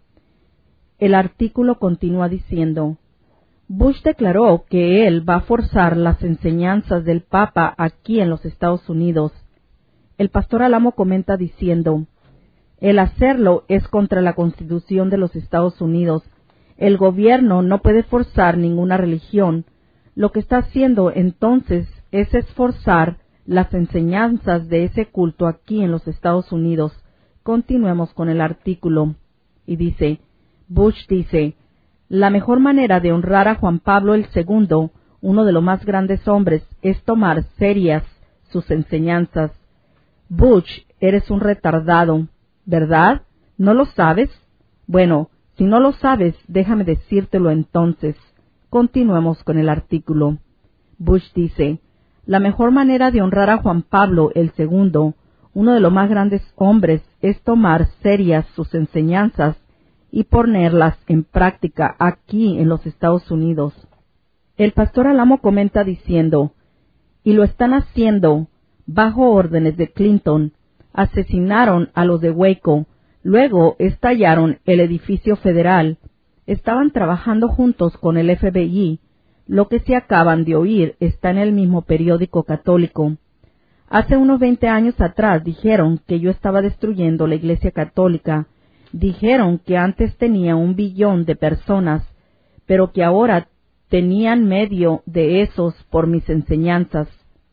El artículo continúa diciendo: Bush declaró que él va a forzar las enseñanzas del Papa aquí en los Estados Unidos. El pastor Alamo comenta diciendo: el hacerlo es contra la Constitución de los Estados Unidos. El gobierno no puede forzar ninguna religión. Lo que está haciendo entonces es esforzar las enseñanzas de ese culto aquí en los Estados Unidos. Continuemos con el artículo. Y dice: Bush dice: la mejor manera de honrar a Juan Pablo II, uno de los más grandes hombres, es tomar serias sus enseñanzas. Bush, eres un retardado, ¿verdad? ¿No lo sabes? Bueno, si no lo sabes, déjame decírtelo entonces. Continuemos con el artículo. Bush dice: la mejor manera de honrar a Juan Pablo II, uno de los más grandes hombres, es tomar serias sus enseñanzas y ponerlas en práctica aquí en los Estados Unidos. El pastor Alamo comenta diciendo: y lo están haciendo bajo órdenes de Clinton. Asesinaron a los de Waco, luego estallaron el edificio federal. Estaban trabajando juntos con el FBI. Lo que se acaban de oír está en el mismo periódico católico. Hace unos 20 años atrás dijeron que yo estaba destruyendo la Iglesia Católica. Dijeron que antes tenía 1 billón de personas, pero que ahora tenían medio de esos por mis enseñanzas.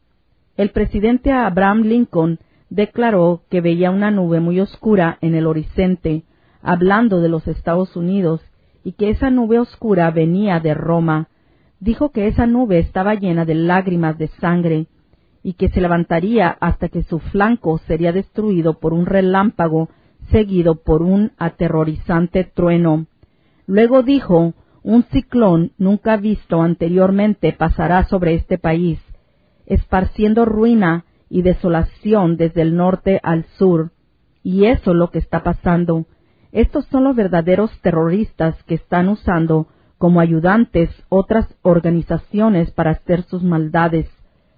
El presidente Abraham Lincoln declaró que veía una nube muy oscura en el horizonte, hablando de los Estados Unidos, y que esa nube oscura venía de Roma. Dijo que esa nube estaba llena de lágrimas de sangre, y que se levantaría hasta que su flanco sería destruido por un relámpago seguido por un aterrorizante trueno. Luego dijo: un ciclón nunca visto anteriormente pasará sobre este país, esparciendo ruina y desolación desde el norte al sur. Y eso es lo que está pasando. Estos son los verdaderos terroristas que están usando como ayudantes otras organizaciones para hacer sus maldades.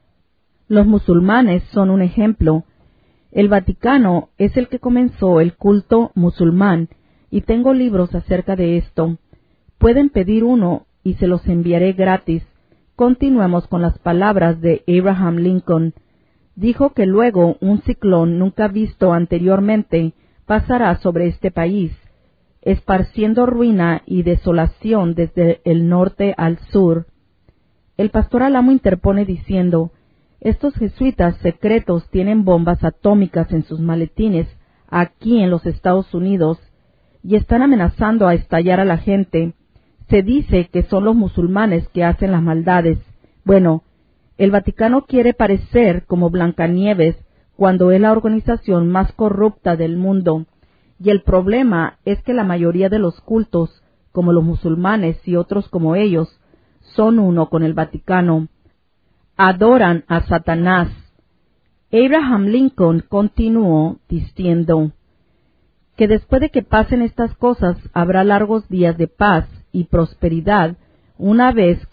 Los musulmanes son un ejemplo. El Vaticano es el que comenzó el culto musulmán, y tengo libros acerca de esto. Pueden pedir uno y se los enviaré gratis. Continuemos con las palabras de Abraham Lincoln. Dijo que luego un ciclón nunca visto anteriormente pasará sobre este país, esparciendo ruina y desolación desde el norte al sur. El pastor Alamo interpone diciendo: estos jesuitas secretos tienen bombas atómicas en sus maletines aquí en los Estados Unidos y están amenazando a estallar a la gente. Se dice que son los musulmanes que hacen las maldades. Bueno, el Vaticano quiere parecer como Blancanieves cuando es la organización más corrupta del mundo. Y el problema es que la mayoría de los cultos, como los musulmanes y otros como ellos, son uno con el Vaticano. Adoran a Satanás. Abraham Lincoln continuó diciendo que después de que pasen estas cosas habrá largos días de paz y prosperidad una vez que el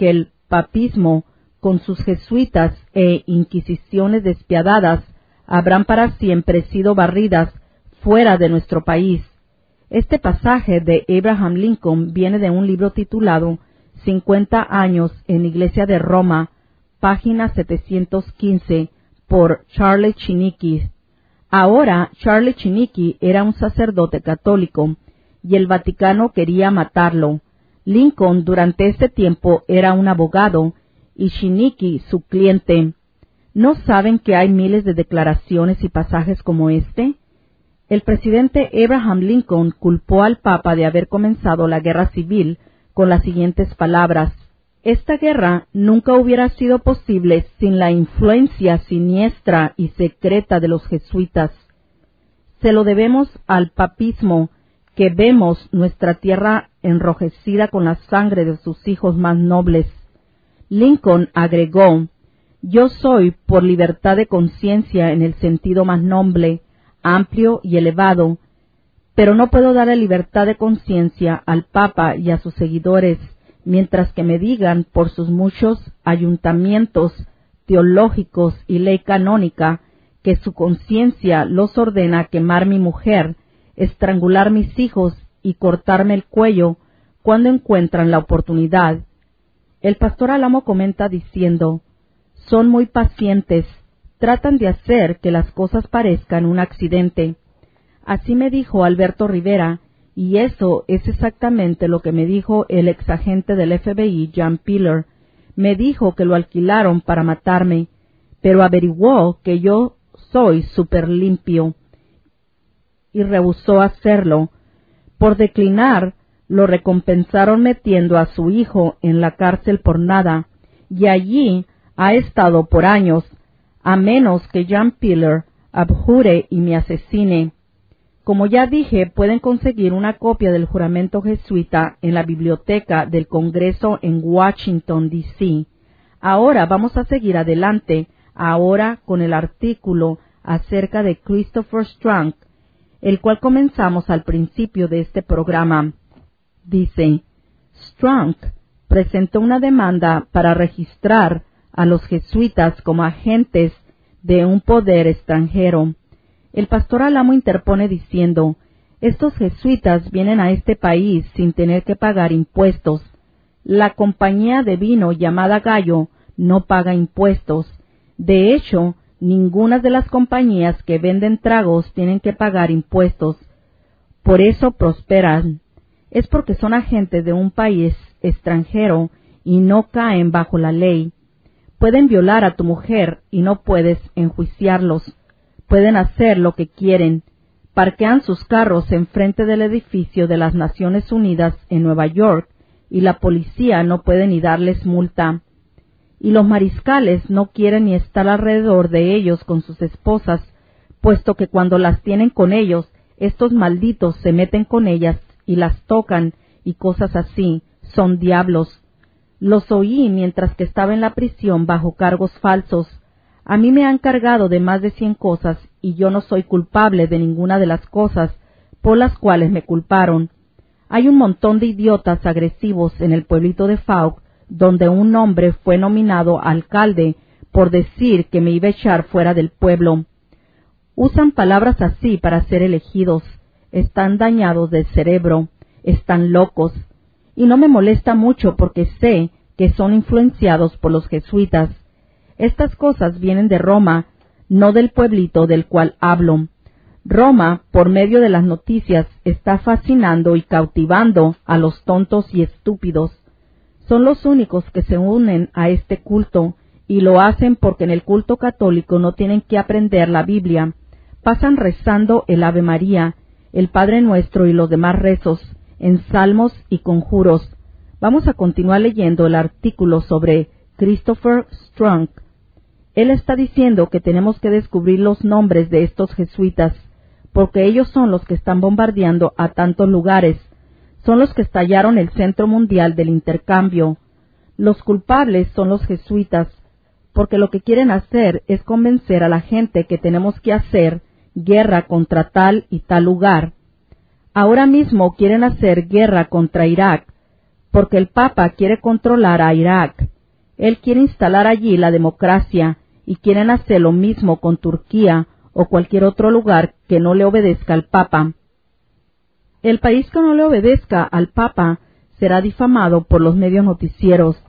papismo, con sus jesuitas e inquisiciones despiadadas, habrán para siempre sido barridas fuera de nuestro país. Este pasaje de Abraham Lincoln viene de un libro titulado 50 años en la Iglesia de Roma, página 715, por Charles Chiniquy. Ahora, Charles Chiniquy era un sacerdote católico, y el Vaticano quería matarlo. Lincoln durante este tiempo era un abogado, y Chiniquy su cliente. ¿No saben que hay miles de declaraciones y pasajes como este? El presidente Abraham Lincoln culpó al Papa de haber comenzado la guerra civil con las siguientes palabras: esta guerra nunca hubiera sido posible sin la influencia siniestra y secreta de los jesuitas. Se lo debemos al papismo, que vemos nuestra tierra enrojecida con la sangre de sus hijos más nobles. Lincoln agregó: yo soy por libertad de conciencia en el sentido más noble, amplio y elevado, pero no puedo dar la libertad de conciencia al Papa y a sus seguidores, mientras que me digan por sus muchos ayuntamientos teológicos y ley canónica que su conciencia los ordena quemar mi mujer, estrangular mis hijos y cortarme el cuello cuando encuentran la oportunidad. El pastor Alamo comenta diciendo: son muy pacientes, tratan de hacer que las cosas parezcan un accidente. Así me dijo Alberto Rivera, y eso es exactamente lo que me dijo el exagente del FBI, John Piller. Me dijo que lo alquilaron para matarme, pero averiguó que yo soy súper limpio, y rehusó hacerlo. Por declinar, lo recompensaron metiendo a su hijo en la cárcel por nada, y allí ha estado por años, a menos que John Piller abjure y me asesine. Como ya dije, pueden conseguir una copia del juramento jesuita en la biblioteca del Congreso en Washington, D.C. Ahora vamos a seguir adelante, ahora con el artículo acerca de Christopher Strunk, el cual comenzamos al principio de este programa. Dice: Strunk presentó una demanda para registrar a los jesuitas como agentes de un poder extranjero. El pastor Alamo interpone diciendo: estos jesuitas vienen a este país sin tener que pagar impuestos. La compañía de vino llamada Gallo no paga impuestos. De hecho, ninguna de las compañías que venden tragos tienen que pagar impuestos. Por eso prosperan. Es porque son agentes de un país extranjero y no caen bajo la ley. Pueden violar a tu mujer y no puedes enjuiciarlos. Pueden hacer lo que quieren. Parquean sus carros enfrente del edificio de las Naciones Unidas en Nueva York y la policía no puede ni darles multa. Y los mariscales no quieren ni estar alrededor de ellos con sus esposas, puesto que cuando las tienen con ellos, estos malditos se meten con ellas y las tocan y cosas así. Son diablos. Los oí mientras que estaba en la prisión bajo cargos falsos. A mí me han cargado de más de 100 cosas y yo no soy culpable de ninguna de las cosas por las cuales me culparon. Hay un montón de idiotas agresivos en el pueblito de Fouke, donde un hombre fue nominado alcalde por decir que me iba a echar fuera del pueblo. Usan palabras así para ser elegidos. Están dañados del cerebro, están locos. Y no me molesta mucho porque sé que son influenciados por los jesuitas. Estas cosas vienen de Roma, no del pueblito del cual hablo. Roma, por medio de las noticias, está fascinando y cautivando a los tontos y estúpidos. Son los únicos que se unen a este culto, y lo hacen porque en el culto católico no tienen que aprender la Biblia. Pasan rezando el Ave María, el Padre Nuestro y los demás rezos, en salmos y conjuros. Vamos a continuar leyendo el artículo sobre Christopher Strunk. Él está diciendo que tenemos que descubrir los nombres de estos jesuitas, porque ellos son los que están bombardeando a tantos lugares, son los que estallaron el centro mundial del intercambio. Los culpables son los jesuitas, porque lo que quieren hacer es convencer a la gente que tenemos que hacer guerra contra tal y tal lugar. Ahora mismo quieren hacer guerra contra Irak, porque el Papa quiere controlar a Irak. Él quiere instalar allí la democracia y quieren hacer lo mismo con Turquía o cualquier otro lugar que no le obedezca al Papa. El país que no le obedezca al Papa será difamado por los medios noticieros.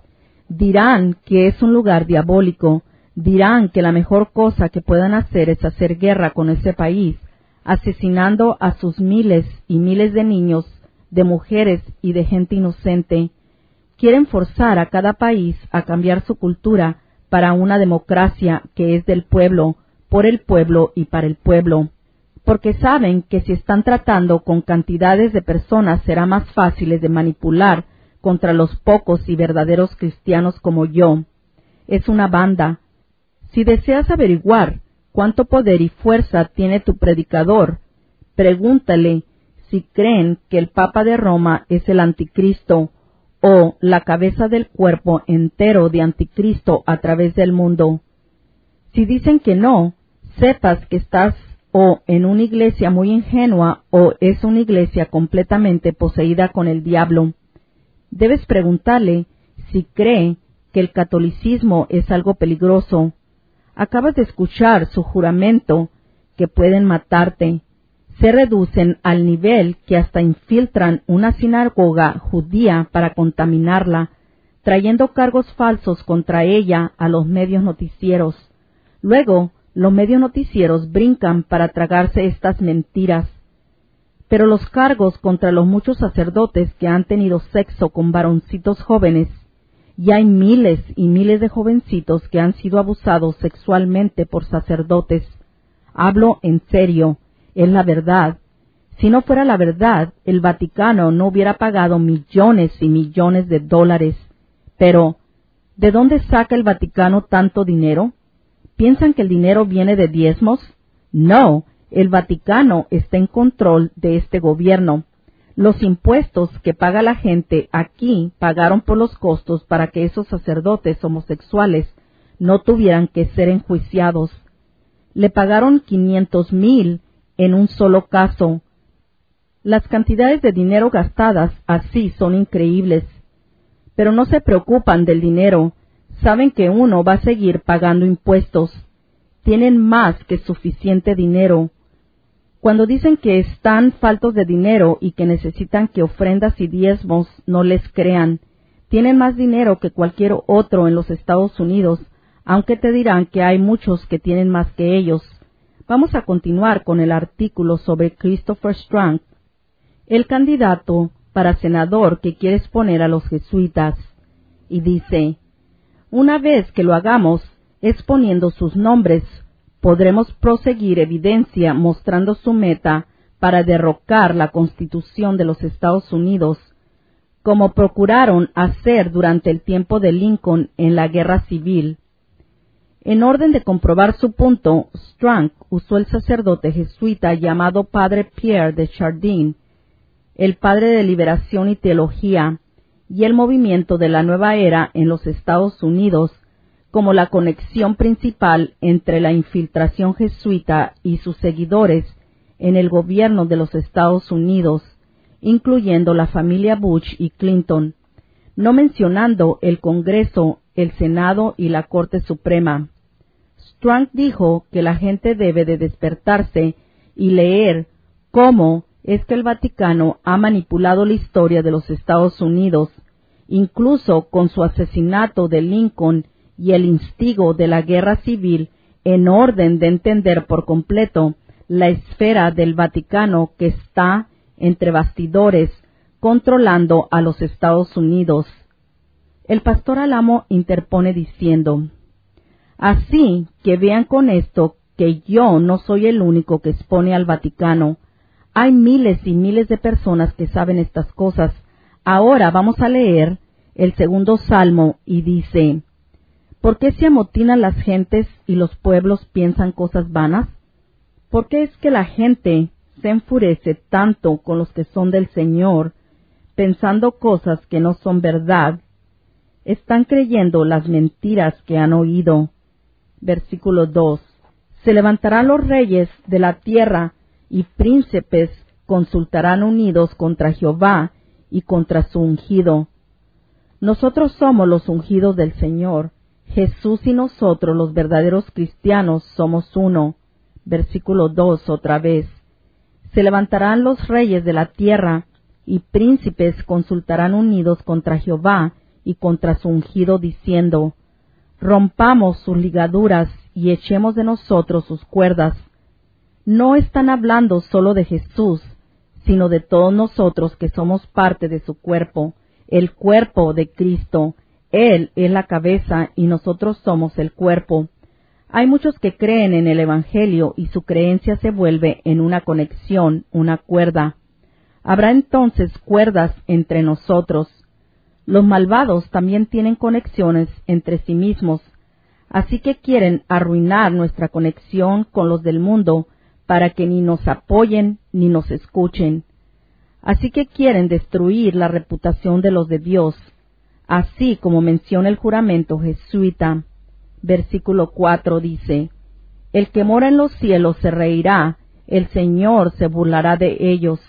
Dirán que es un lugar diabólico, dirán que la mejor cosa que puedan hacer es hacer guerra con ese país, asesinando a sus miles y miles de niños, de mujeres y de gente inocente. Quieren forzar a cada país a cambiar su cultura para una democracia que es del pueblo, por el pueblo y para el pueblo, porque saben que si están tratando con cantidades de personas será más fáciles de manipular contra los pocos y verdaderos cristianos como yo. Es una banda. Si deseas averiguar cuánto poder y fuerza tiene tu predicador, pregúntale si creen que el Papa de Roma es el Anticristo o la cabeza del cuerpo entero de Anticristo a través del mundo. Si dicen que no, sepas que estás o en una iglesia muy ingenua o es una iglesia completamente poseída con el diablo. Debes preguntarle si cree que el catolicismo es algo peligroso. Acabas de escuchar su juramento que pueden matarte. Se reducen al nivel que hasta infiltran una sinagoga judía para contaminarla, trayendo cargos falsos contra ella a los medios noticieros. Luego, los medios noticieros brincan para tragarse estas mentiras. Pero los cargos contra los muchos sacerdotes que han tenido sexo con varoncitos jóvenes, y hay miles y miles de jovencitos que han sido abusados sexualmente por sacerdotes. Hablo en serio, es la verdad. Si no fuera la verdad, el Vaticano no hubiera pagado millones y millones de dólares. Pero, ¿de dónde saca el Vaticano tanto dinero? ¿Piensan que el dinero viene de diezmos? No, el Vaticano está en control de este gobierno. Los impuestos que paga la gente aquí pagaron por los costos para que esos sacerdotes homosexuales no tuvieran que ser enjuiciados. Le pagaron 500,000 en un solo caso. Las cantidades de dinero gastadas así son increíbles. Pero no se preocupan del dinero. Saben que uno va a seguir pagando impuestos. Tienen más que suficiente dinero. Cuando dicen que están faltos de dinero y que necesitan que ofrendas y diezmos, no les crean. Tienen más dinero que cualquier otro en los Estados Unidos, aunque te dirán que hay muchos que tienen más que ellos. Vamos a continuar con el artículo sobre Christopher Strunk, el candidato para senador que quiere exponer a los jesuitas. Y dice: una vez que lo hagamos, exponiendo sus nombres, podremos proseguir evidencia mostrando su meta para derrocar la Constitución de los Estados Unidos, como procuraron hacer durante el tiempo de Lincoln en la Guerra Civil. En orden de comprobar su punto, Strunk usó el sacerdote jesuita llamado Padre Pierre de Chardin, el padre de liberación y teología, y el movimiento de la nueva era en los Estados Unidos como la conexión principal entre la infiltración jesuita y sus seguidores en el gobierno de los Estados Unidos, incluyendo la familia Bush y Clinton, no mencionando el Congreso, el Senado y la Corte Suprema. Strunk dijo que la gente debe de despertarse y leer cómo es que el Vaticano ha manipulado la historia de los Estados Unidos, incluso con su asesinato de Lincoln y el instigo de la Guerra Civil, en orden de entender por completo la esfera del Vaticano que está entre bastidores controlando a los Estados Unidos. El pastor Alamo interpone diciendo: así que vean con esto que yo no soy el único que expone al Vaticano. Hay miles y miles de personas que saben estas cosas. Ahora vamos a leer el segundo salmo y dice: ¿por qué se amotinan las gentes y los pueblos piensan cosas vanas? ¿Por qué es que la gente se enfurece tanto con los que son del Señor, pensando cosas que no son verdad? Están creyendo las mentiras que han oído. Versículo 2. Se levantarán los reyes de la tierra y príncipes consultarán unidos contra Jehová y contra su ungido. Nosotros somos los ungidos del Señor. Jesús y nosotros, los verdaderos cristianos, somos uno. Versículo 2 otra vez. Se levantarán los reyes de la tierra, y príncipes consultarán unidos contra Jehová y contra su ungido, diciendo: rompamos sus ligaduras y echemos de nosotros sus cuerdas. No están hablando solo de Jesús, sino de todos nosotros que somos parte de su cuerpo, el cuerpo de Cristo. Él es la cabeza y nosotros somos el cuerpo. Hay muchos que creen en el Evangelio y su creencia se vuelve en una conexión, una cuerda. Habrá entonces cuerdas entre nosotros. Los malvados también tienen conexiones entre sí mismos, así que quieren arruinar nuestra conexión con los del mundo para que ni nos apoyen ni nos escuchen. Así que quieren destruir la reputación de los de Dios, así como menciona el juramento jesuita. Versículo 4 dice: el que mora en los cielos se reirá, el Señor se burlará de ellos.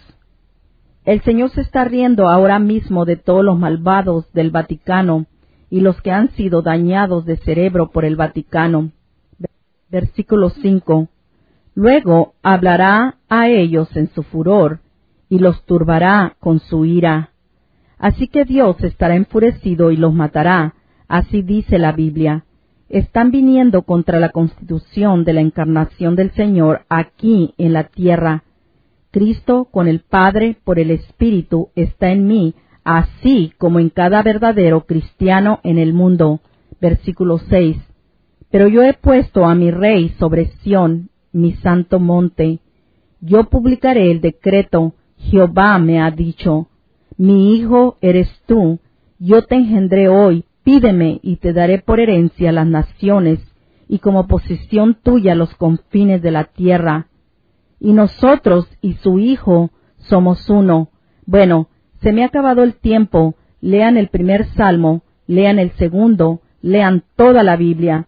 El Señor se está riendo ahora mismo de todos los malvados del Vaticano y los que han sido dañados de cerebro por el Vaticano. Versículo 5. Luego hablará a ellos en su furor y los turbará con su ira. Así que Dios estará enfurecido y los matará, así dice la Biblia. Están viniendo contra la constitución de la encarnación del Señor aquí en la tierra. Cristo con el Padre por el Espíritu está en mí, así como en cada verdadero cristiano en el mundo. Versículo 6. Pero yo he puesto a mi Rey sobre Sión, mi santo monte. Yo publicaré el decreto, Jehová me ha dicho. Mi hijo eres tú, yo te engendré hoy, pídeme y te daré por herencia las naciones, y como posesión tuya los confines de la tierra. Y nosotros y su hijo somos uno. Bueno, se me ha acabado el tiempo. Lean el primer salmo, lean el segundo, lean toda la Biblia.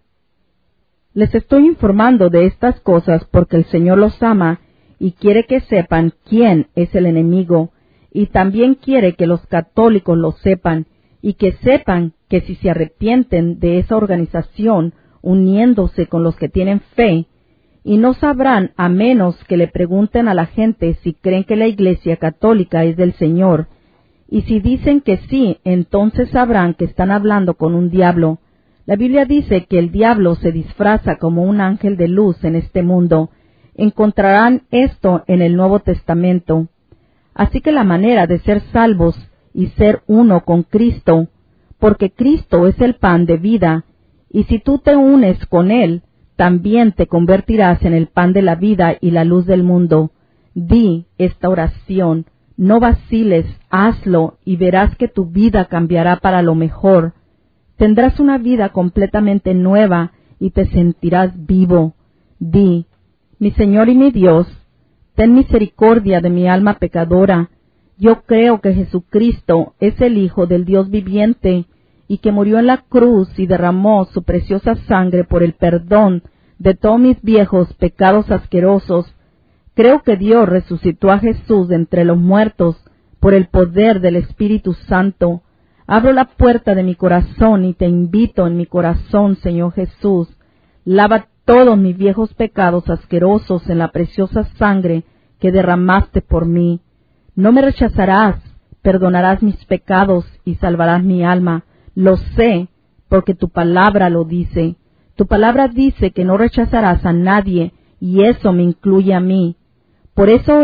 Les estoy informando de estas cosas porque el Señor los ama y quiere que sepan quién es el enemigo, y también quiere que los católicos lo sepan, y que sepan que si se arrepienten de esa organización, uniéndose con los que tienen fe, y no sabrán a menos que le pregunten a la gente si creen que la Iglesia Católica es del Señor, y si dicen que sí, entonces sabrán que están hablando con un diablo. La Biblia dice que el diablo se disfraza como un ángel de luz en este mundo. Encontrarán esto en el Nuevo Testamento. Así que la manera de ser salvos y ser uno con Cristo, porque Cristo es el pan de vida, y si tú te unes con Él, también te convertirás en el pan de la vida y la luz del mundo. Di esta oración, no vaciles, hazlo y verás que tu vida cambiará para lo mejor. Tendrás una vida completamente nueva y te sentirás vivo. Di: mi Señor y mi Dios, ten misericordia de mi alma pecadora. Yo creo que Jesucristo es el Hijo del Dios viviente y que murió en la cruz y derramó su preciosa sangre por el perdón de todos mis viejos pecados asquerosos. Creo que Dios resucitó a Jesús de entre los muertos por el poder del Espíritu Santo. Abro la puerta de mi corazón y te invito en mi corazón, Señor Jesús. Lava todos mis viejos pecados asquerosos en la preciosa sangre que derramaste por mí. No me rechazarás, perdonarás mis pecados y salvarás mi alma. Lo sé, porque tu palabra lo dice. Tu palabra dice que no rechazarás a nadie, y eso me incluye a mí. Por eso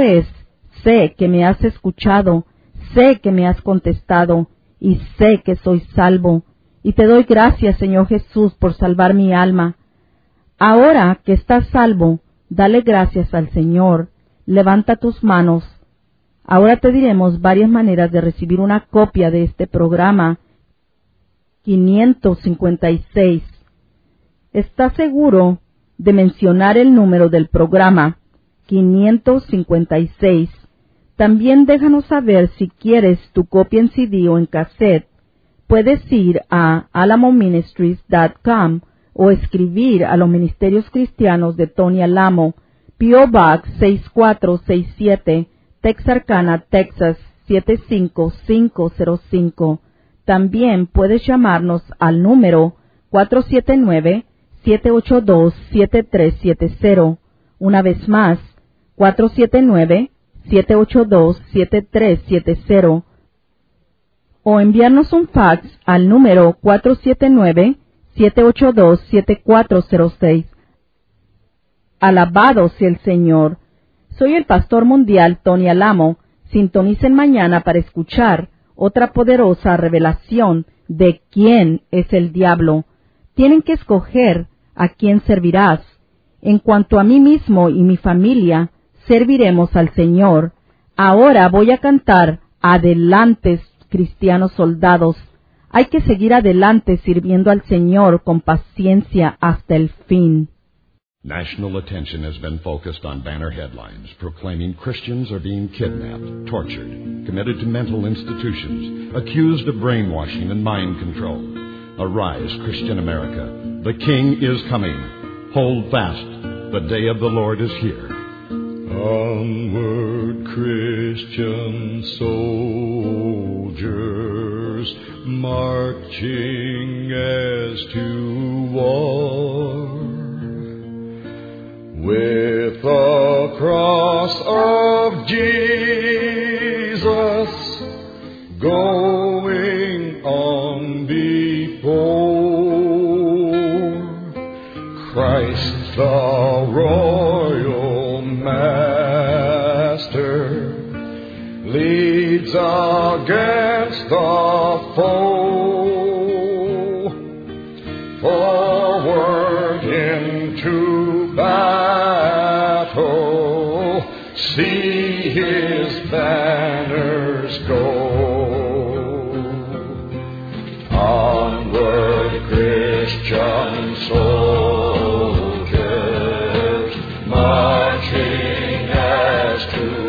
sé que me has escuchado, sé que me has contestado, y sé que soy salvo. Y te doy gracias, Señor Jesús, por salvar mi alma. Ahora que estás salvo, dale gracias al Señor. Levanta tus manos. Ahora te diremos varias maneras de recibir una copia de este programa 556. ¿Estás seguro de mencionar el número del programa 556? También déjanos saber si quieres tu copia en CD o en cassette. Puedes ir a alamoministries.com o escribir a los Ministerios Cristianos de Tony Alamo, P.O. Box 6467, Texarkana, Texas 75505. También puedes llamarnos al número 479-782-7370. Una vez más, 479-782-7370. O enviarnos un fax al número 479-782-7406. Alabado sea el Señor. Soy el pastor mundial Tony Alamo. Sintonicen mañana para escuchar otra poderosa revelación de quién es el diablo. Tienen que escoger a quién servirás. En cuanto a mí mismo y mi familia, serviremos al Señor. Ahora voy a cantar Adelante, cristianos soldados. Hay que seguir adelante sirviendo al Señor con paciencia hasta el fin. National attention has been focused on banner headlines proclaiming Christians are being kidnapped, tortured, committed to mental institutions, accused of brainwashing and mind control. Arise, Christian America. The King is coming. Hold fast. The day of the Lord is here. Onward, Christian soldiers, marching as to war. With the cross of Jesus going on before, Christ the royal master leads against the foe, forward into battle, see his banners go. Onward, Christian soldiers, marching as to